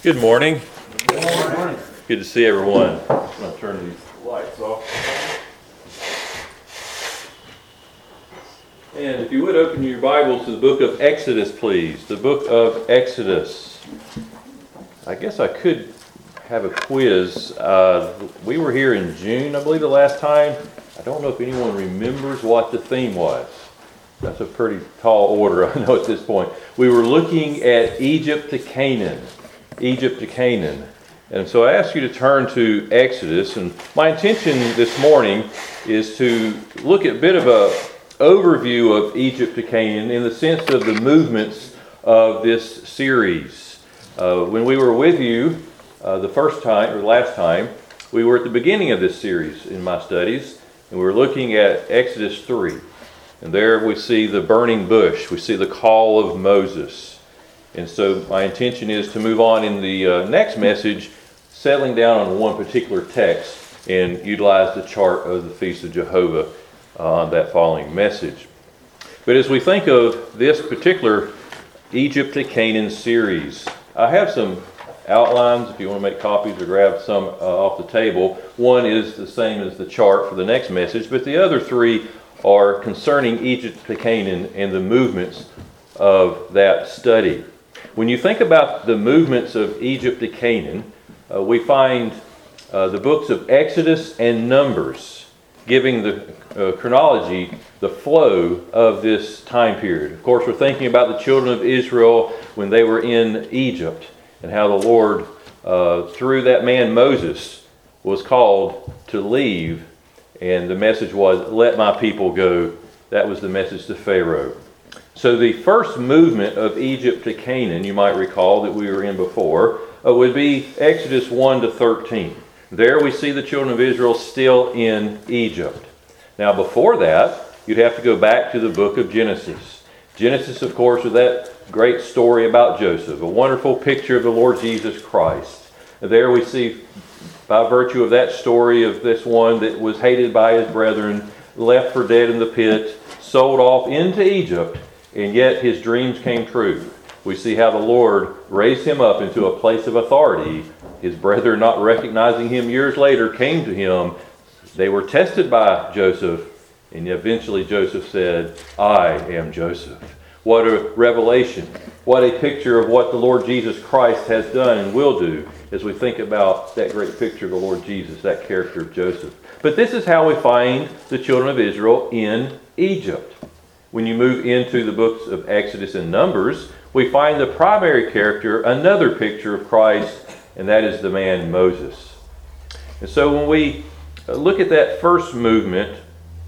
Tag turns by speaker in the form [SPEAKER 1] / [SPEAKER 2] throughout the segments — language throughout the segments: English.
[SPEAKER 1] Good morning.
[SPEAKER 2] Good morning.
[SPEAKER 1] Good to see everyone. I'm going to turn these lights off. And if you would open your Bibles to the book of Exodus, please. The book of Exodus. I guess I could have a quiz. We were here in June, I believe, the last time. I don't know if anyone remembers what the theme was. That's a pretty tall order, I know, at this point. We were looking at Egypt to Canaan. Egypt to Canaan. And so I ask you to turn to Exodus, and my intention this morning is to look at a bit of an overview of Egypt to Canaan in the sense of the movements of this series. When we were with you the first time, or last time, we were at the beginning of this series in my studies, and we were looking at Exodus 3. And there we see the burning bush, we see the call of Moses. And so my intention is to move on in the next message, settling down on one particular text and utilize the chart of the Feast of Jehovah on that following message. But as we think of this particular Egypt to Canaan series, I have some outlines if you want to make copies or grab some off the table. One is the same as the chart for the next message, but the other three are concerning Egypt to Canaan and the movements of that study. When you think about the movements of Egypt to Canaan, we find the books of Exodus and Numbers giving the chronology, the flow of this time period. Of course, we're thinking about the children of Israel when they were in Egypt and how the Lord, through that man Moses, was called to leave. And the message was, let my people go. That was the message to Pharaoh. So the first movement of Egypt to Canaan, you might recall that we were in before, would be Exodus 1 to 13. There we see the children of Israel still in Egypt. Now before that, you'd have to go back to the book of Genesis. Genesis, of course, is that great story about Joseph, a wonderful picture of the Lord Jesus Christ. There we see, by virtue of that story of this one that was hated by his brethren, left for dead in the pit, sold off into Egypt, and yet his dreams came true. We see how the Lord raised him up into a place of authority. His brethren, not recognizing him years later, came to him. They were tested by Joseph, and eventually Joseph said, I am Joseph. What a revelation. What a picture of what the Lord Jesus Christ has done and will do as we think about that great picture of the Lord Jesus, that character of Joseph. But this is how we find the children of Israel in Egypt. When you move into the books of Exodus and Numbers, we find the primary character, another picture of Christ, and that is the man Moses. And so when we look at that first movement,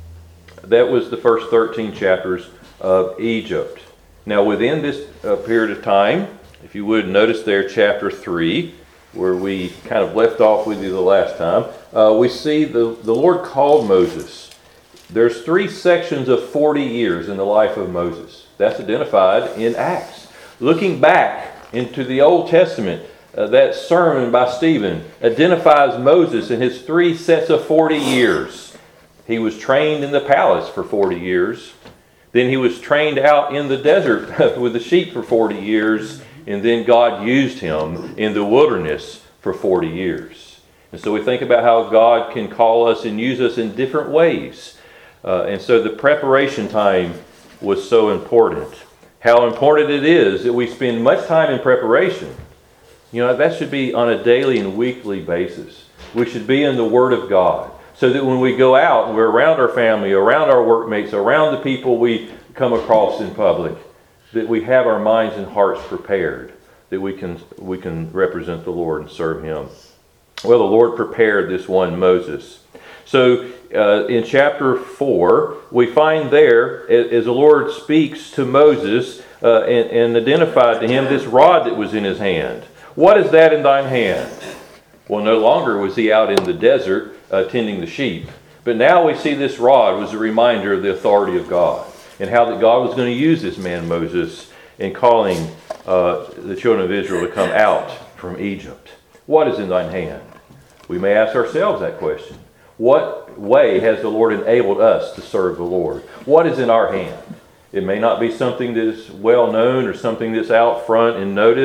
[SPEAKER 1] that was the first 13 chapters of Egypt. Now within this period of time, if you would notice there chapter 3, where we kind of left off with you the last time, we see the Lord called Moses. There's 3 sections of 40 years in the life of Moses. That's identified in Acts. Looking back into the Old Testament, that sermon by Stephen identifies Moses in his 3 sets of 40 years. He was trained in the palace for 40 years. Then he was trained out in the desert with the sheep for 40 years. And then God used him in the wilderness for 40 years. And so we think about how God can call us and use us in different ways. And so the preparation time was so important. How important it is that we spend much time in preparation. You know, that should be on a daily and weekly basis. We should be in the Word of God so that when we go out, we're around our family, around our workmates, around the people we come across in public, that we have our minds and hearts prepared, that we can represent the Lord and serve Him. Well, the Lord prepared this one Moses. So in chapter 4, we find there, as the Lord speaks to Moses and identified to him this rod that was in his hand. What is that in thine hand? Well, no longer was he out in the desert tending the sheep. But now we see this rod was a reminder of the authority of God and how that God was going to use this man Moses in calling the children of Israel to come out from Egypt. What is in thine hand? We may ask ourselves that question. What way has the Lord enabled us to serve the Lord? What is in our hand? It may not be something that is well known or something that's out front and noticed.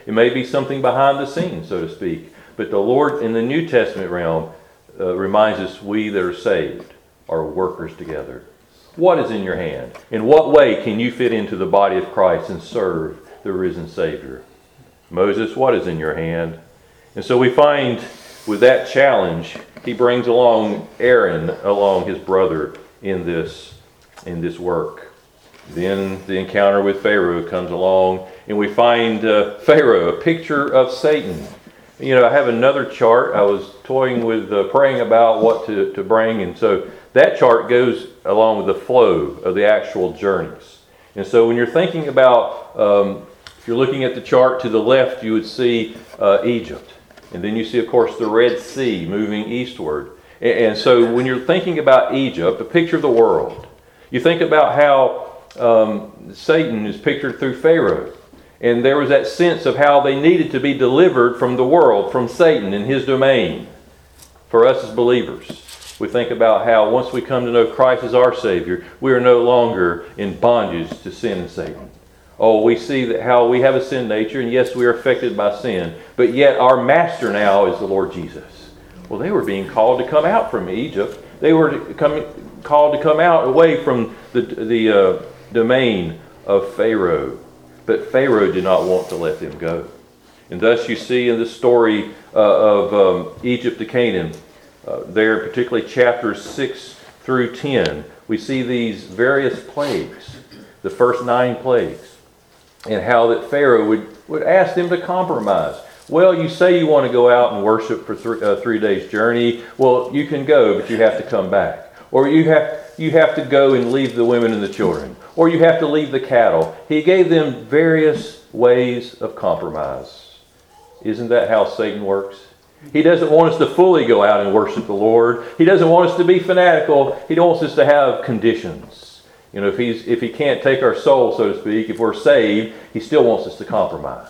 [SPEAKER 1] It may be something behind the scenes, so to speak. But the Lord in the New Testament realm reminds us we that are saved are workers together. What is in your hand? In what way can you fit into the body of Christ and serve the risen Savior? Moses, what is in your hand? And so we find with that challenge, he brings along Aaron, along his brother, in this work. Then the encounter with Pharaoh comes along, and we find Pharaoh, a picture of Satan. You know, I have another chart. I was toying with praying about what to bring, and so that chart goes along with the flow of the actual journeys. And so when you're thinking about, if you're looking at the chart to the left, you would see Egypt. And then you see, of course, the Red Sea moving eastward. And so when you're thinking about Egypt, a picture of the world, you think about how Satan is pictured through Pharaoh. And there was that sense of how they needed to be delivered from the world, from Satan and his domain. For us as believers, we think about how once we come to know Christ as our Savior, we are no longer in bondage to sin and Satan. Oh, we see that how we have a sin nature, and yes, we are affected by sin, but yet our master now is the Lord Jesus. Well, they were being called to come out from Egypt. They were called to come out away from the domain of Pharaoh. But Pharaoh did not want to let them go. And thus you see in the story of Egypt to Canaan, there particularly chapters 6 through 10, we see these various plagues, the first 9 plagues, and how that Pharaoh would ask them to compromise. Well, you say you want to go out and worship for 3 days' journey. Well, you can go, but you have to come back. Or you have to go and leave the women and the children. Or you have to leave the cattle. He gave them various ways of compromise. Isn't that how Satan works? He doesn't want us to fully go out and worship the Lord. He doesn't want us to be fanatical. He wants us to have conditions. You know, if he can't take our soul, so to speak, if we're saved, he still wants us to compromise.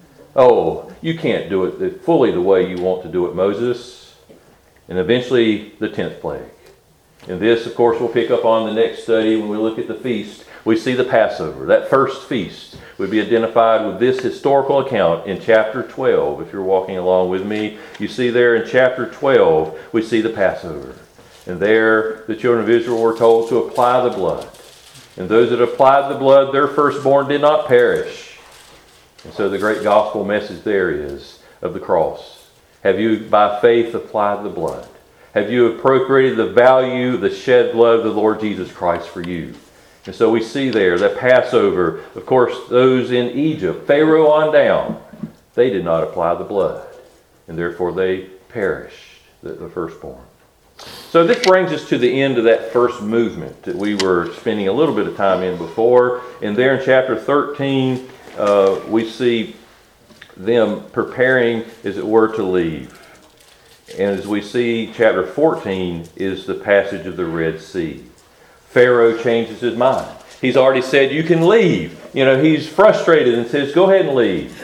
[SPEAKER 1] Oh, you can't do it fully the way you want to do it, Moses. And eventually the 10th plague. And this, of course, we'll pick up on the next study when we look at the feast. We see the Passover. That first feast would be identified with this historical account in chapter 12. If you're walking along with me, you see there in chapter 12, we see the Passover. And there, the children of Israel were told to apply the blood. And those that applied the blood, their firstborn did not perish. And so the great gospel message there is of the cross. Have you, by faith, applied the blood? Have you appropriated the value of the shed blood of the Lord Jesus Christ for you? And so we see there that Passover, of course, those in Egypt, Pharaoh on down, they did not apply the blood. And therefore they perished, the firstborn. So this brings us to the end of that first movement that we were spending a little bit of time in before. And there in chapter 13, we see them preparing, as it were, to leave. And as we see, chapter 14 is the passage of the Red Sea. Pharaoh changes his mind. He's already said, you can leave. You know, he's frustrated and says, go ahead and leave.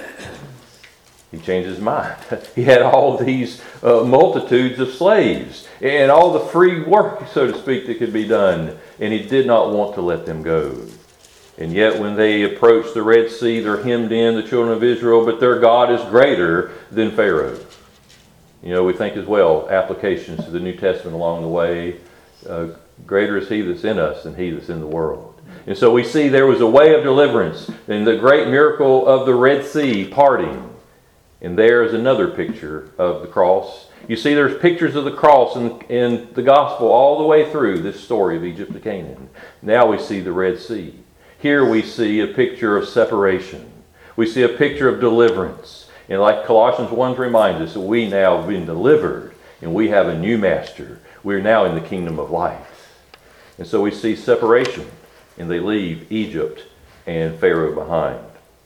[SPEAKER 1] He changed his mind. He had all these multitudes of slaves and all the free work, so to speak, that could be done. And he did not want to let them go. And yet when they approach the Red Sea, they're hemmed in, the children of Israel, but their God is greater than Pharaoh. You know, we think as well, applications to the New Testament along the way. Greater is he that's in us than he that's in the world. And so we see there was a way of deliverance in the great miracle of the Red Sea parting. And there is another picture of the cross. You see there's pictures of the cross in the gospel all the way through this story of Egypt to Canaan. Now we see the Red Sea. Here we see a picture of separation. We see a picture of deliverance. And like Colossians 1 reminds us, we now have been delivered and we have a new master. We're now in the kingdom of life. And so we see separation, and they leave Egypt and Pharaoh behind.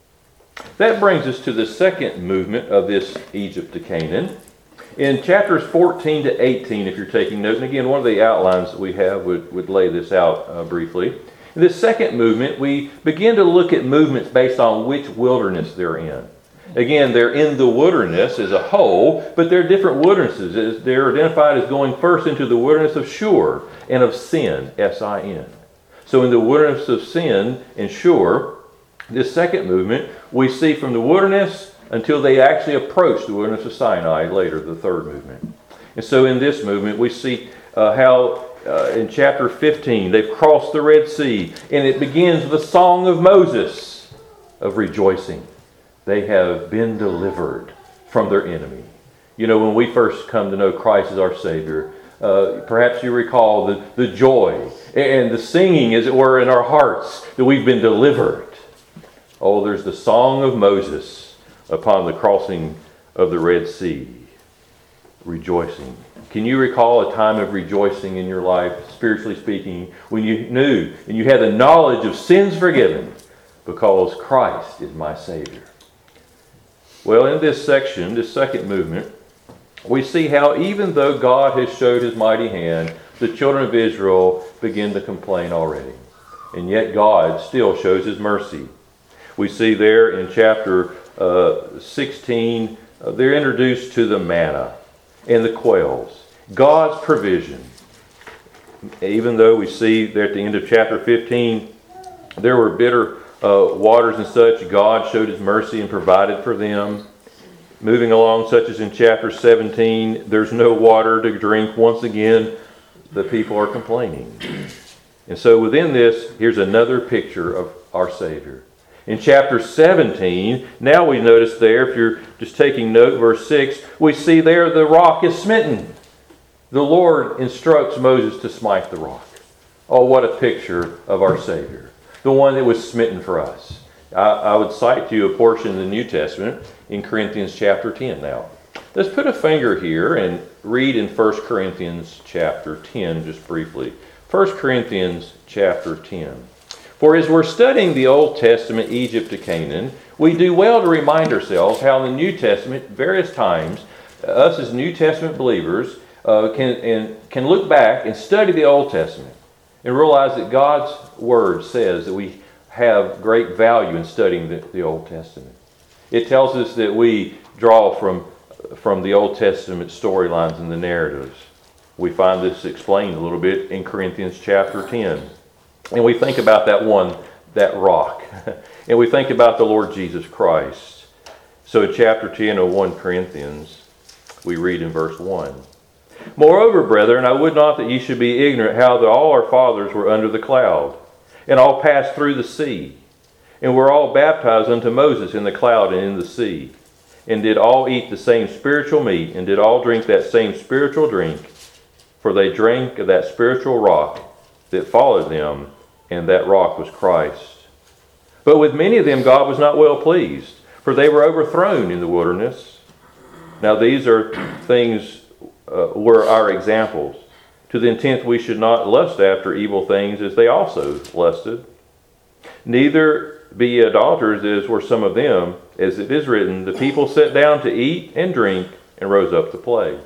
[SPEAKER 1] That brings us to the second movement of this Egypt to Canaan. In chapters 14 to 18, if you're taking notes, and again, one of the outlines that we have would lay this out briefly. In this second movement, we begin to look at movements based on which wilderness they're in. Again, they're in the wilderness as a whole, but they're different wildernesses. They're identified as going first into the wilderness of Shur and of Sin, S-I-N. So in the wilderness of Sin and Shur, this second movement, we see from the wilderness until they actually approached the wilderness of Sinai later, the third movement. And so in this movement, we see how in chapter 15, they've crossed the Red Sea, and it begins with a song of Moses of rejoicing. They have been delivered from their enemy. You know, when we first come to know Christ as our Savior, perhaps you recall the joy and the singing, as it were, in our hearts that we've been delivered. Oh, there's the song of Moses upon the crossing of the Red Sea. Rejoicing. Can you recall a time of rejoicing in your life, spiritually speaking, when you knew and you had the knowledge of sins forgiven because Christ is my Savior? Well, in this section, this second movement, we see how even though God has showed His mighty hand, the children of Israel begin to complain already. And yet God still shows His mercy. We see there in chapter 16, they're introduced to the manna and the quails. God's provision. Even though we see there at the end of chapter 15, there were bitter waters and such, God showed His mercy and provided for them. Moving along, such as in chapter 17, there's no water to drink. Once again, the people are complaining. And so within this, here's another picture of our Savior. In chapter 17, now we notice there, if you're just taking note, verse 6, we see there the rock is smitten. The Lord instructs Moses to smite the rock. Oh, what a picture of our Savior. The one that was smitten for us. I would cite to you a portion of the New Testament in Corinthians chapter 10 now. Let's put a finger here and read in 1 Corinthians chapter 10 just briefly. 1 Corinthians chapter 10. For as we're studying the Old Testament, Egypt to Canaan, we do well to remind ourselves how in the New Testament, various times, us as New Testament believers can look back and study the Old Testament and realize that God's Word says that we have great value in studying the Old Testament. It tells us that we draw from the Old Testament storylines and the narratives. We find this explained a little bit in Corinthians chapter 10. And we think about that rock. And we think about the Lord Jesus Christ. So in chapter 10 of 1 Corinthians, we read in verse 1. Moreover, brethren, I would not that ye should be ignorant how that all our fathers were under the cloud, and all passed through the sea, and were all baptized unto Moses in the cloud and in the sea, and did all eat the same spiritual meat, and did all drink that same spiritual drink, for they drank of that spiritual rock that followed them, and that rock was Christ. But with many of them God was not well pleased, for they were overthrown in the wilderness. Now these are things, were our examples, to the intent we should not lust after evil things as they also lusted. Neither be ye idolaters as were some of them, as it is written, the people sat down to eat and drink, and rose up to play.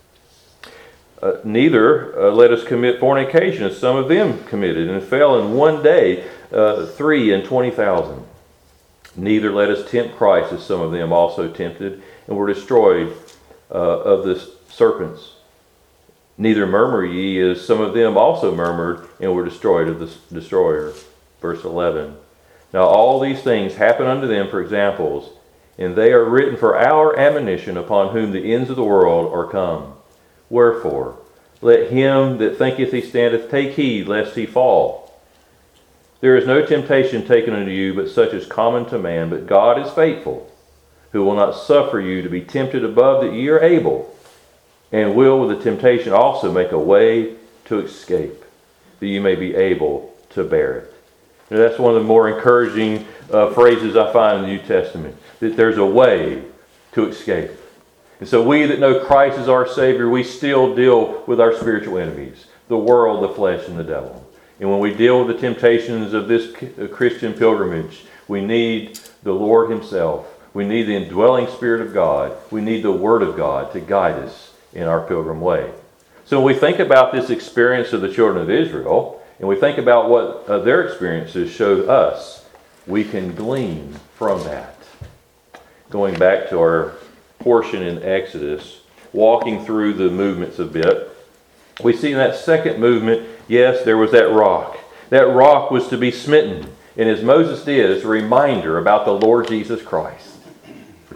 [SPEAKER 1] Neither let us commit fornication, as some of them committed, and fell in one day 320,000. Neither let us tempt Christ, as some of them also tempted, and were destroyed of the serpents. Neither murmur ye, as some of them also murmured, and were destroyed of the destroyer. Verse 11. Now all these things happen unto them for examples, and they are written for our admonition, upon whom the ends of the world are come. Wherefore, let him that thinketh he standeth take heed lest he fall. There is no temptation taken unto you, but such as common to man. But God is faithful, who will not suffer you to be tempted above that ye are able, and will with the temptation also make a way to escape, that you may be able to bear it. Now, that's one of the more encouraging phrases I find in the New Testament, that there's a way to escape. And so we that know Christ as our Savior, we still deal with our spiritual enemies, the world, the flesh, and the devil. And when we deal with the temptations of this Christian pilgrimage, we need the Lord Himself. We need the indwelling Spirit of God. We need the Word of God to guide us in our pilgrim way. So when we think about this experience of the children of Israel, and we think about what their experiences show us, we can glean from that. Going back to our portion in Exodus, walking through the movements a bit, we see in that second movement, yes, there was that rock. That rock was to be smitten. And as Moses did, it's a reminder about the Lord Jesus Christ. For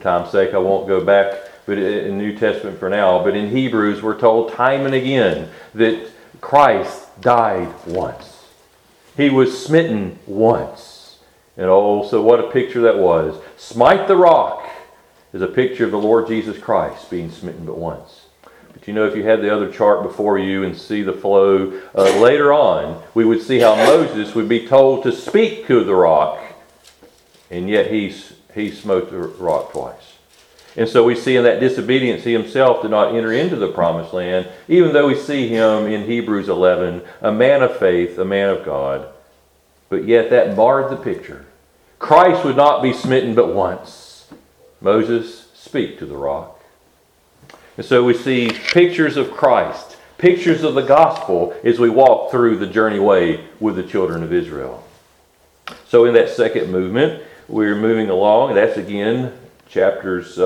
[SPEAKER 1] time's sake, I won't go back but in New Testament for now. But in Hebrews, we're told time and again that Christ died once. He was smitten once. And oh, so what a picture that was. Smite the rock is a picture of the Lord Jesus Christ being smitten but once. But you know, if you had the other chart before you and see the flow, later on, we would see how Moses would be told to speak to the rock, and yet he smote the rock twice. And so we see in that disobedience, he himself did not enter into the promised land, even though we see him in Hebrews 11, a man of faith, a man of God. But yet that marred the picture. Christ would not be smitten but once. Moses, speak to the rock. And so we see pictures of Christ, pictures of the gospel as we walk through the journey way with the children of Israel. So in that second movement, we're moving along. That's again chapters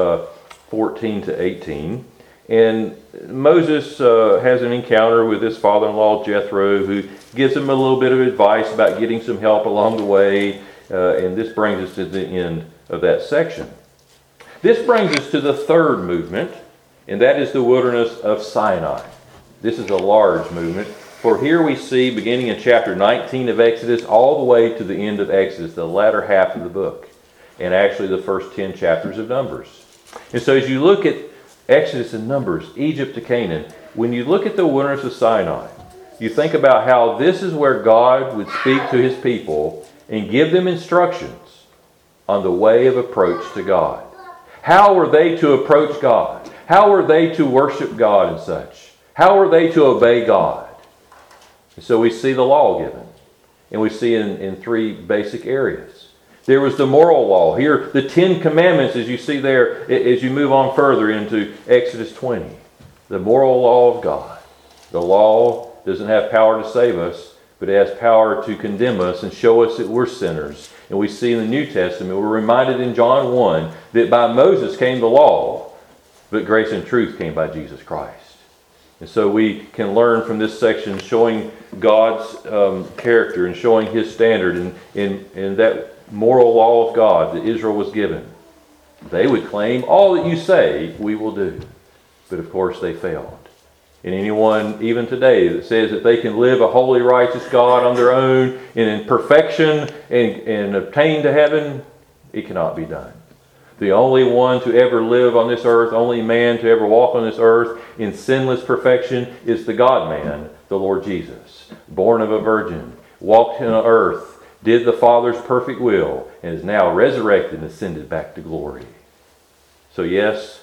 [SPEAKER 1] 14 to 18. And Moses has an encounter with his father-in-law Jethro, who gives him a little bit of advice about getting some help along the way. And this brings us to the end of that section. This brings us to the third movement, and that is the wilderness of Sinai. This is a large movement, for here we see, beginning in chapter 19 of Exodus, all the way to the end of Exodus, the latter half of the book, and actually the first 10 chapters of Numbers. And so as you look at Exodus and Numbers, Egypt to Canaan, when you look at the wilderness of Sinai, you think about how this is where God would speak to his people and give them instructions on the way of approach to God. How were they to approach God? How were they to worship God and such? How were they to obey God? And so we see the law given. And we see in three basic areas. There was the moral law. Here, the 10 Commandments, as you see there, as you move on further into Exodus 20. The moral law of God. The law doesn't have power to save us, but it has power to condemn us and show us that we're sinners. And we see in the New Testament, we're reminded in John 1, that by Moses came the law, but grace and truth came by Jesus Christ. And so we can learn from this section showing God's character and showing his standard in that moral law of God that Israel was given. They would claim, all that you say, we will do. But of course they failed. And anyone, even today, that says that they can live a holy, righteous God on their own and in perfection and obtain to heaven, it cannot be done. The only one to ever live on this earth, only man to ever walk on this earth in sinless perfection is the God-man, the Lord Jesus. Born of a virgin, walked on earth, did the Father's perfect will, and is now resurrected and ascended back to glory. So yes,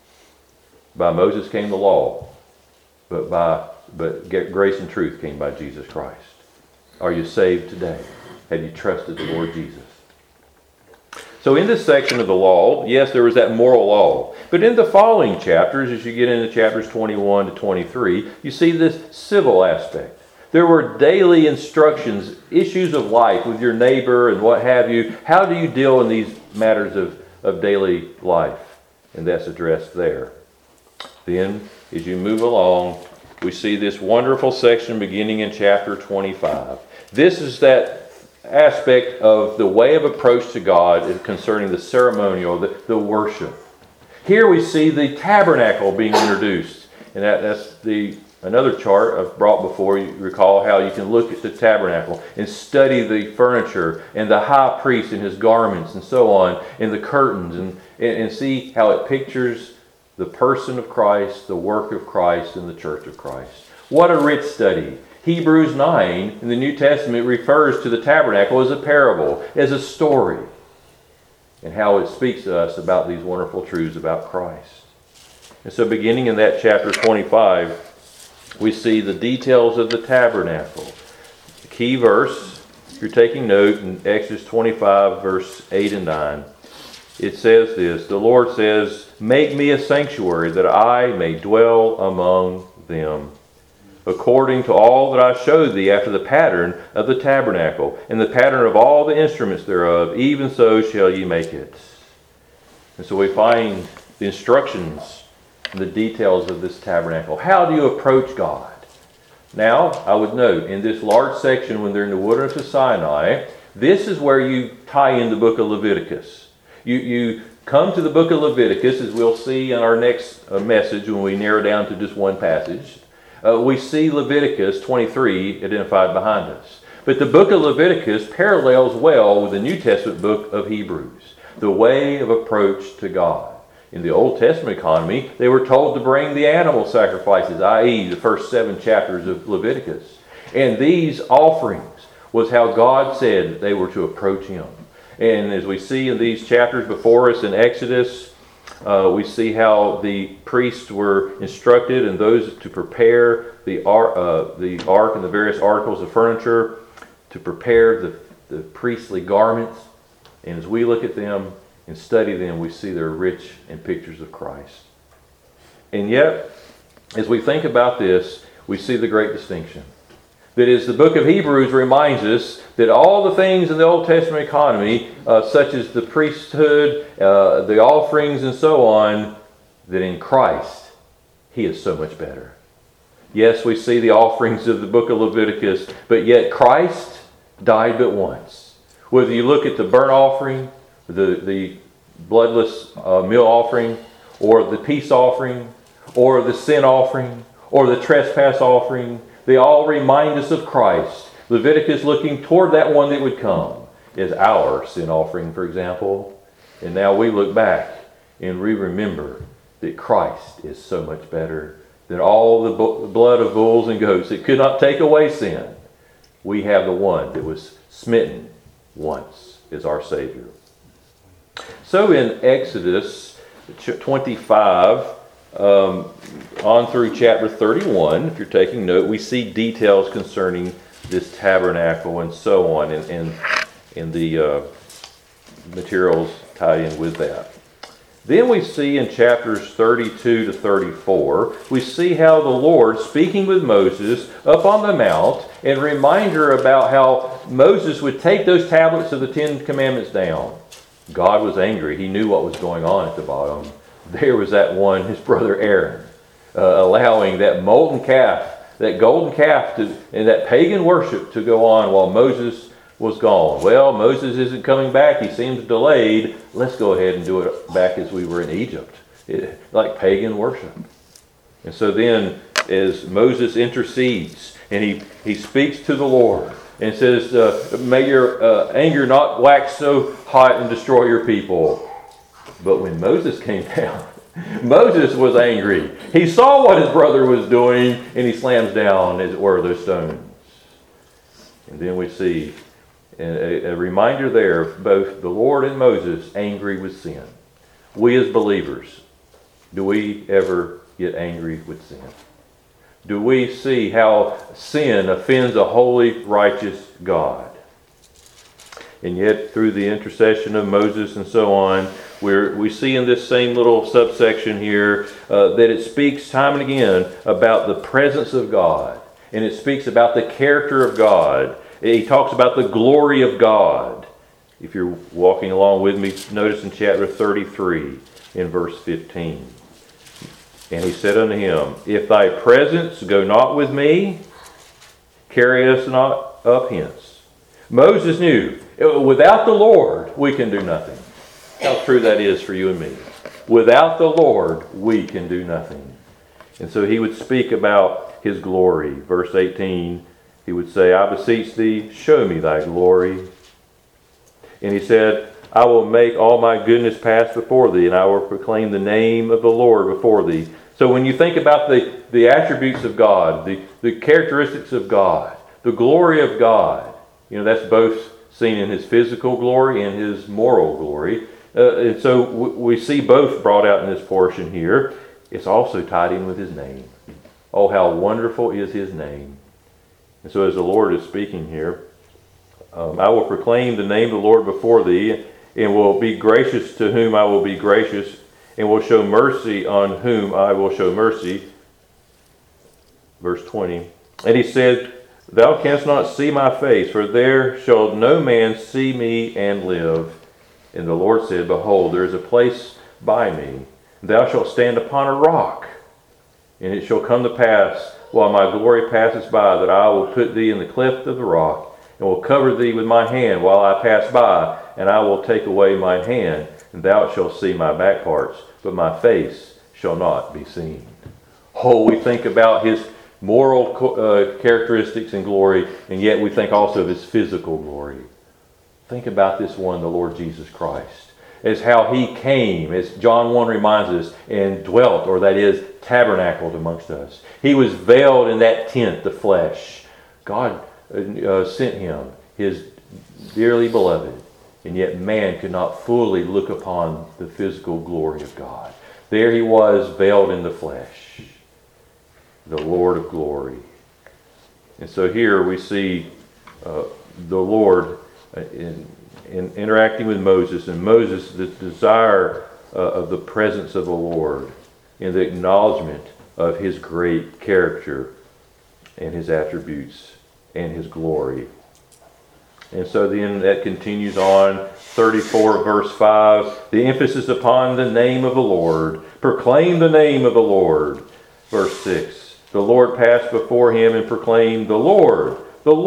[SPEAKER 1] by Moses came the law, but grace and truth came by Jesus Christ. Are you saved today? Have you trusted the Lord Jesus? So in this section of the law, yes, there was that moral law. But in the following chapters, as you get into chapters 21 to 23, you see this civil aspect. There were daily instructions, issues of life with your neighbor and what have you. How do you deal in these matters of daily life? And that's addressed there. Then, as you move along, we see this wonderful section beginning in chapter 25. This is that aspect of the way of approach to God concerning the ceremonial, the worship. Here we see the tabernacle being introduced. And that's another chart I've brought before. You recall how you can look at the tabernacle and study the furniture and the high priest and his garments and so on, and the curtains, and see how it pictures the person of Christ, the work of Christ, and the church of Christ. What a rich study. Hebrews 9 in the New Testament refers to the tabernacle as a parable, as a story, and how it speaks to us about these wonderful truths about Christ. And so beginning in that chapter 25, we see the details of the tabernacle. The key verse, if you're taking note, in Exodus 25, verse 8 and 9, it says this, the Lord says, "Make me a sanctuary that I may dwell among them, according to all that I showed thee after the pattern of the tabernacle, and the pattern of all the instruments thereof, even so shall ye make it." And so we find the instructions and the details of this tabernacle. How do you approach God? Now, I would note, in this large section, when they're in the wilderness of Sinai, this is where you tie in the book of Leviticus. You come to the book of Leviticus, as we'll see in our next message when we narrow down to just one passage. We see Leviticus 23 identified behind us. But the book of Leviticus parallels well with the New Testament book of Hebrews, the way of approach to God. In the Old Testament economy, they were told to bring the animal sacrifices, i.e. the first 7 chapters of Leviticus. And these offerings was how God said that they were to approach Him. And as we see in these chapters before us in Exodus, we see how the priests were instructed and those to prepare the ark and the various articles of furniture, to prepare the priestly garments. And as we look at them and study them, we see they're rich in pictures of Christ. And yet, as we think about this, we see the great distinction. That is, the book of Hebrews reminds us that all the things in the Old Testament economy, such as the priesthood, the offerings, and so on, that in Christ, He is so much better. Yes, we see the offerings of the book of Leviticus, but yet Christ died but once. Whether you look at the burnt offering, the bloodless meal offering, or the peace offering, or the sin offering, or the trespass offering, they all remind us of Christ. Leviticus looking toward that one that would come is our sin offering, for example. And now we look back and we remember that Christ is so much better than all the blood of bulls and goats. It could not take away sin. We have the one that was smitten once as our Savior. So in Exodus 25, on through chapter 31, if you're taking note, we see details concerning this tabernacle and so on, and the materials tied in with that. Then we see in chapters 32 to 34, we see how the Lord, speaking with Moses up on the mount, and reminder about how Moses would take those tablets of the 10 Commandments down. God was angry. He knew what was going on at the bottom. There was that one, his brother Aaron, allowing that molten calf, that golden calf, and that pagan worship to go on while Moses was gone. Well, Moses isn't coming back. He seems delayed. Let's go ahead and do it back as we were in Egypt, like pagan worship. And so then, as Moses intercedes, and he speaks to the Lord, and says, may your anger not wax so hot and destroy your people. But when Moses came down, Moses was angry. He saw what his brother was doing, and he slams down, as it were, those stones. And then we see a reminder there of both the Lord and Moses angry with sin. We as believers, do we ever get angry with sin? Do we see how sin offends a holy, righteous God? And yet, through the intercession of Moses and so on, we see in this same little subsection here that it speaks time and again about the presence of God. And it speaks about the character of God. He talks about the glory of God. If you're walking along with me, notice in chapter 33 in verse 15. And he said unto him, if thy presence go not with me, carry us not up hence. Moses knew, without the Lord, we can do nothing. How true that is for you and me. Without the Lord, we can do nothing. And so he would speak about his glory. Verse 18, he would say, I beseech thee, show me thy glory. And he said, I will make all my goodness pass before thee, and I will proclaim the name of the Lord before thee. So when you think about the attributes of God, the characteristics of God, the glory of God, that's both seen in his physical glory and his moral glory. And so we see both brought out in this portion here. It's also tied in with his name. Oh, how wonderful is his name. And so as the Lord is speaking here, I will proclaim the name of the Lord before thee, and will be gracious to whom I will be gracious, and will show mercy on whom I will show mercy. Verse 20. And he said, thou canst not see my face, for there shall no man see me and live. And the Lord said, behold, there is a place by me. Thou shalt stand upon a rock. And it shall come to pass, while my glory passes by, that I will put thee in the cleft of the rock, and will cover thee with my hand while I pass by, and I will take away my hand, and thou shalt see my back parts, but my face shall not be seen. Oh, we think about his moral characteristics and glory, and yet we think also of his physical glory. Think about this one, the Lord Jesus Christ, as how he came, as John 1 reminds us, and dwelt, or that is, tabernacled amongst us. He was veiled in that tent, the flesh. God sent him, his dearly beloved, and yet man could not fully look upon the physical glory of God. There he was, veiled in the flesh, the Lord of glory. And so here we see the Lord in interacting with Moses, and Moses, the desire of the presence of the Lord, in the acknowledgement of his great character and his attributes and his glory. And so then that continues on, 34 verse 5, the emphasis upon the name of the Lord. Proclaim the name of the Lord. Verse 6, the Lord passed before him and proclaimed, the Lord,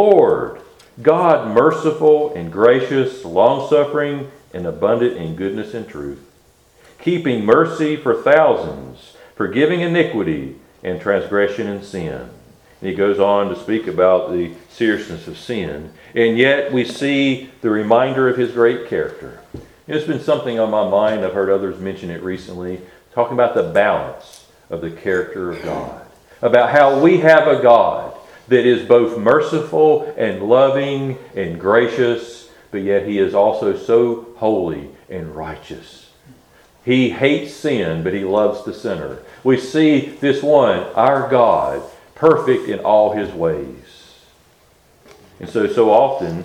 [SPEAKER 1] God merciful and gracious, long-suffering and abundant in goodness and truth, keeping mercy for thousands, forgiving iniquity and transgression and sin. And he goes on to speak about the seriousness of sin. And yet we see the reminder of his great character. It's been something on my mind. I've heard others mention it recently, talking about the balance of the character of God. About how we have a God that is both merciful and loving and gracious, but yet he is also so holy and righteous. He hates sin, but he loves the sinner. We see this one, our God, perfect in all his ways. And so often,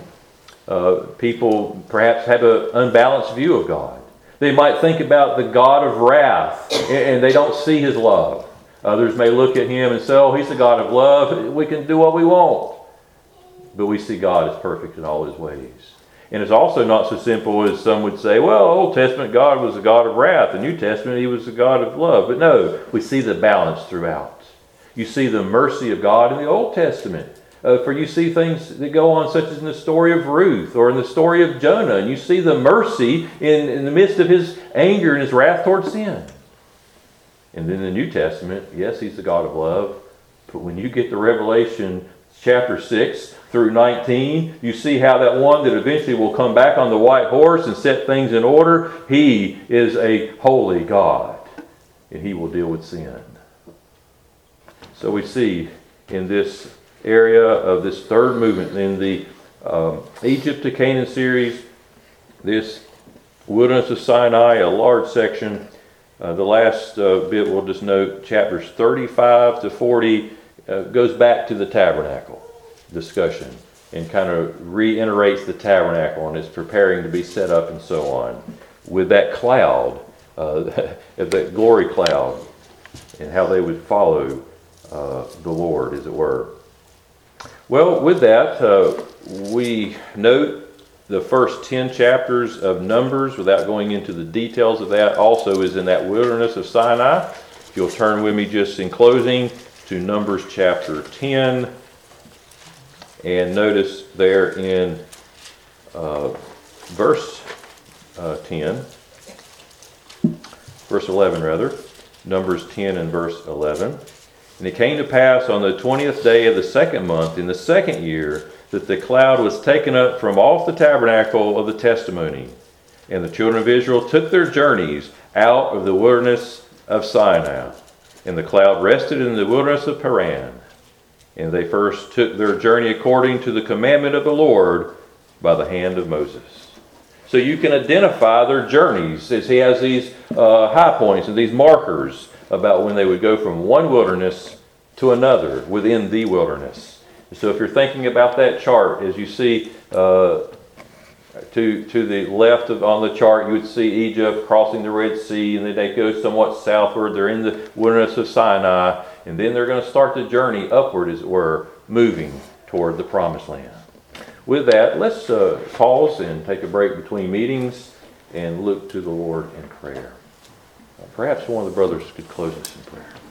[SPEAKER 1] people perhaps have an unbalanced view of God. They might think about the God of wrath, and they don't see his love. Others may look at him and say, oh, he's the God of love. We can do what we want. But we see God as perfect in all his ways. And it's also not so simple as some would say, well, Old Testament God was a God of wrath. The New Testament, he was a God of love. But no, we see the balance throughout. You see the mercy of God in the Old Testament. For you see things that go on, such as in the story of Ruth or in the story of Jonah. And you see the mercy in the midst of his anger and his wrath towards sin. And then in the New Testament, yes, he's the God of love. But when you get to Revelation chapter 6 through 19, you see how that one that eventually will come back on the white horse and set things in order, he is a holy God. And he will deal with sin. So we see in this area of this third movement in the Egypt to Canaan series, this wilderness of Sinai, a large section. The last bit we'll just note, chapters 35 to 40 goes back to the tabernacle discussion and kind of reiterates the tabernacle and it's preparing to be set up and so on. With that cloud, that glory cloud, and how they would follow the Lord, as it were. Well, with that, we note the first 10 chapters of Numbers, without going into the details of that, also is in that wilderness of Sinai. If you'll turn with me just in closing to Numbers chapter 10, and notice there in verse 11 rather, Numbers 10 and verse 11. And it came to pass on the 20th day of the second month in the second year that the cloud was taken up from off the tabernacle of the testimony. And the children of Israel took their journeys out of the wilderness of Sinai. And the cloud rested in the wilderness of Paran. And they first took their journey according to the commandment of the Lord by the hand of Moses. So you can identify their journeys as he has these high points and these markers about when they would go from one wilderness to another within the wilderness. So if you're thinking about that chart, as you see to the left on the chart, you would see Egypt crossing the Red Sea, and then they go somewhat southward. They're in the wilderness of Sinai, and then they're going to start the journey upward, as it were, moving toward the Promised Land. With that, let's pause and take a break between meetings and look to the Lord in prayer. Perhaps one of the brothers could close us in prayer.